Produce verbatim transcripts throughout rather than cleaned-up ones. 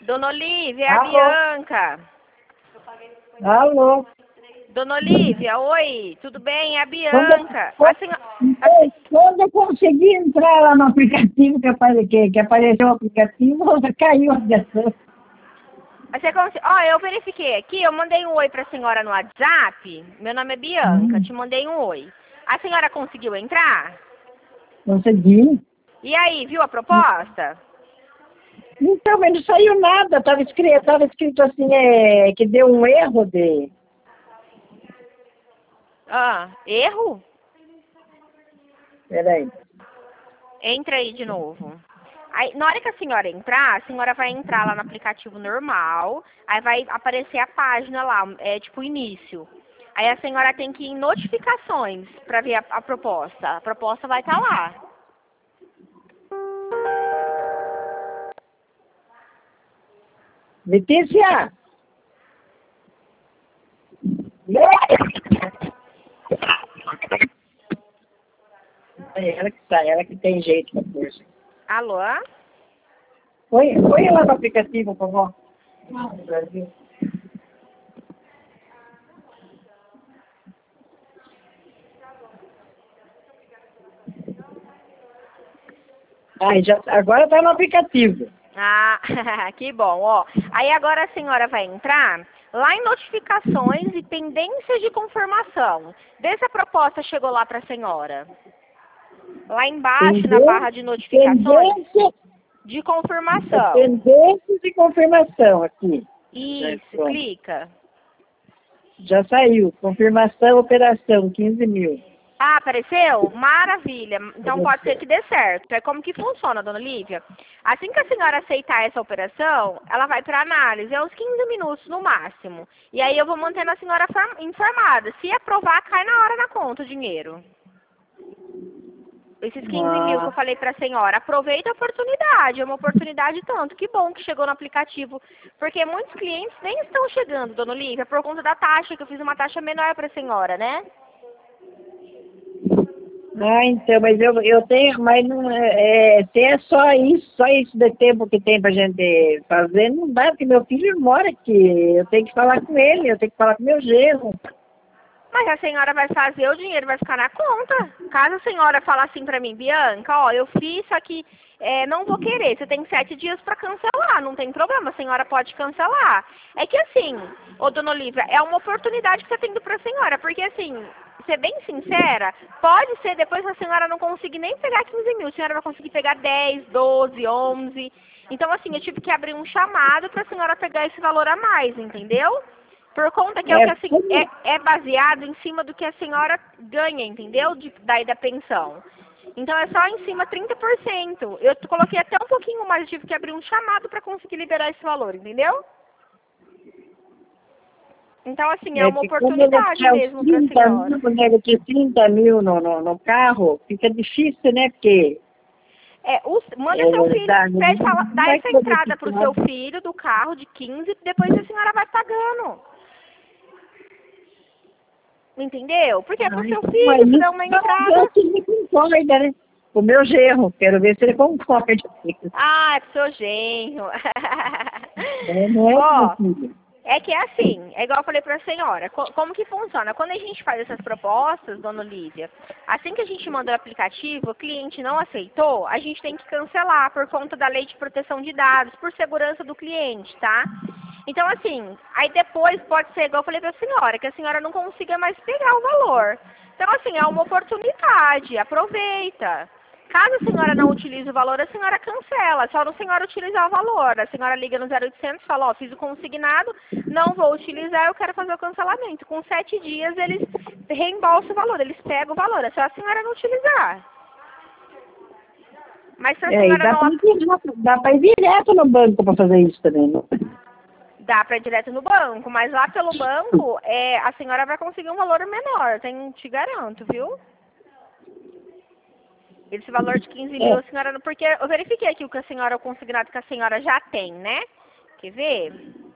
Dona Olívia, é a Alô? Bianca. Alô? Dona Olívia, oi, tudo bem? É a Quando, Bianca. A quando, senhora, a se- quando eu consegui entrar lá no aplicativo, que, apare, que, que apareceu o aplicativo, caiu a ligação. você cons- Ó, eu verifiquei aqui, eu mandei um oi pra senhora no WhatsApp. Meu nome é Bianca, Hum, te mandei um oi. A senhora conseguiu entrar? consegui. E aí, viu a proposta? Então, mas não saiu nada. Estava escrito, tava escrito assim, é, que deu um erro de... Ah, erro? Peraí. Entra aí de novo. Aí, na hora que a senhora entrar, a senhora vai entrar lá no aplicativo normal, aí vai aparecer a página lá, é tipo início. Aí a senhora tem que ir em notificações para ver a, a proposta. A proposta vai estar lá. Letícia! É ela que sai, ela que tem jeito pra coisa. Alô? Põe, põe lá no aplicativo, por favor. Não, Brasil. Ai, já, agora tá no aplicativo. Ah, que bom, ó. Aí agora a senhora vai entrar lá em notificações e pendências de confirmação. Vê se a proposta chegou lá para a senhora. Lá embaixo, na barra de Pendência, notificações, pendência, de é confirmação. pendência de confirmação aqui. Já, Isso, pronto. clica. Já saiu. Confirmação, operação, quinze mil. Ah, apareceu? Maravilha. Então pode ser que dê certo. É como que funciona, dona Lívia? Assim que a senhora aceitar essa operação, ela vai para análise, é uns quinze minutos no máximo. E aí eu vou mantendo a senhora informada. Se aprovar, cai na hora na conta o dinheiro. Esses quinze mil que eu Ah, falei para a senhora, aproveita a oportunidade, é uma oportunidade tanto. Que bom que chegou no aplicativo, porque muitos clientes nem estão chegando, dona Olívia, por conta da taxa, que eu fiz uma taxa menor para a senhora, né? ah, então, mas eu, eu tenho, mas não é, é, se é só isso, só isso de tempo que tem pra gente fazer, não dá, porque meu filho mora aqui, eu tenho que falar com ele, eu tenho que falar com meu genro. Mas a senhora vai fazer, o dinheiro vai ficar na conta. Caso a senhora falar assim pra mim, Bianca, ó, eu fiz, só que é, não vou querer. Você tem sete dias pra cancelar, não tem problema, a senhora pode cancelar. É que assim, ô dona Olivia, é uma oportunidade que você tem pra senhora, porque assim, ser bem sincera, pode ser depois que a senhora não conseguir nem pegar quinze mil, a senhora vai conseguir pegar dez, doze, onze. Então assim, eu tive que abrir um chamado pra senhora pegar esse valor a mais, entendeu? Por conta que é o É, que assim, como, é, é baseado em cima do que a senhora ganha, entendeu? De, daí da pensão. Então é só em cima trinta por cento. Eu coloquei até um pouquinho mais, eu tive que abrir um chamado para conseguir liberar esse valor, entendeu? Então, assim, é é uma que como ele oportunidade quer os mesmo para a trinta senhora. mil, quando ele quer trinta mil no, no, no carro, fica difícil, né, porque É, os, manda seu é, filho, dá, não, pede, fala, não dá vai essa poder entrada pro ficar. seu filho do carro de quinze, depois a senhora vai pagando. Entendeu? Porque é pro Ah, seu então filho, você aí, dá uma vamos ver entrada. se ele concorda, né? O meu genro, quero ver se ele concorda. Ah, é pro seu genro. É, não é, meu Ó, filho? é que é assim, é igual eu falei pra senhora, co- como que funciona? Quando a gente faz essas propostas, dona Olívia, assim que a gente manda o aplicativo, o cliente não aceitou, a gente tem que cancelar por conta da lei de proteção de dados, por segurança do cliente, tá? Então, assim, aí depois pode ser, igual eu falei pra senhora, que a senhora não consiga mais pegar o valor. Então, assim, é uma oportunidade, aproveita. Caso a senhora não utilize o valor, a senhora cancela. Só a senhora utilizar o valor. A senhora liga no zero oitocentos e fala, ó, fiz o consignado, não vou utilizar, eu quero fazer o cancelamento. Com sete dias, eles reembolsam o valor, eles pegam o valor. É só a senhora não utilizar. Mas se a É, e senhora dá não... para ir, direto- dá pra ir direto no banco para fazer isso também, não? Dá para ir direto no banco, mas lá pelo banco, é, a senhora vai conseguir um valor menor, tem, te garanto, viu? Esse valor de quinze mil, É, a senhora... não- Porque eu verifiquei aqui o que a senhora, o consignado que a senhora já tem, né? Quer ver?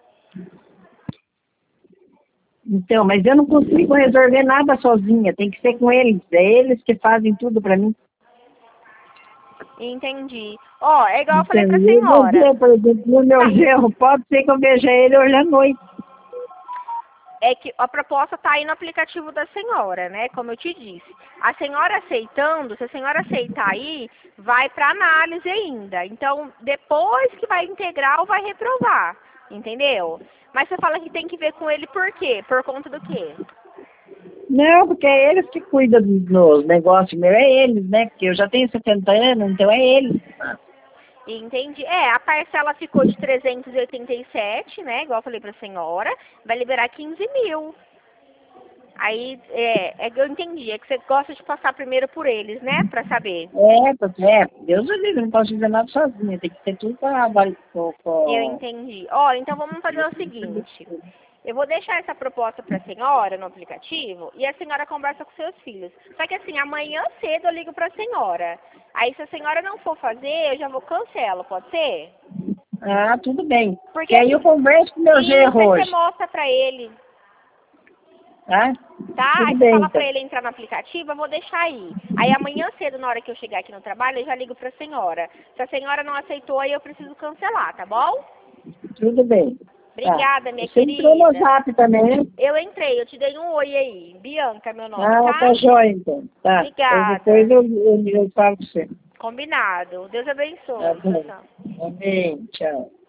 então, mas eu não consigo resolver nada sozinha, tem que ser com eles. É eles que fazem tudo para mim. Entendi. Ó, é igual eu falei pra Entendeu? Mas senhora. eu, por exemplo, no meu Tá. genro, pode ser que eu veja ele hoje à noite. É que a proposta está aí no aplicativo da senhora, né? Como eu te disse. A senhora aceitando, se a senhora aceitar aí, vai para análise ainda. Então, depois que vai integrar ou vai reprovar, entendeu? Mas você fala que tem que ver com ele por quê? Por conta do quê? Não, porque é eles que cuidam dos negócios meus, é eles, né? Porque eu já tenho setenta anos, então é eles. Entendi. É, a parcela ficou de trezentos e oitenta e sete, né? Igual eu falei pra senhora. Vai liberar quinze mil. Aí, é, é que eu entendi. É que você gosta de passar primeiro por eles, né? Pra saber. É, porque é, Deus me livre, não posso fazer nada sozinha, tem que ter tudo para com, Eu com... entendi. Ó, então vamos fazer o seguinte. Eu vou deixar essa proposta para a senhora no aplicativo e a senhora conversa com seus filhos. Só que assim, amanhã cedo eu ligo para a senhora. Aí se a senhora não for fazer, eu já vou cancelo, pode ser? Ah, tudo bem. Porque Que aí eu assim, converso com meu isso, genro aí você hoje, mostra para ele, tá? tá? Aí Tudo você bem, fala então. para ele entrar no aplicativo, eu vou deixar aí. Aí amanhã cedo, na hora que eu chegar aqui no trabalho, eu já ligo para a senhora. Se a senhora não aceitou, aí eu preciso cancelar, tá bom? Tudo bem. Tá. Obrigada, minha Você entrou no querida. zap também, né? Eu entrei, eu te dei um oi aí. Bianca, meu nome, Ah, tá? tá jóia, então. Tá. Então, depois Obrigada. eu, eu, eu falo com você. Combinado. Deus Tá abençoe. Tchau, bom. tchau. Amém. Tchau.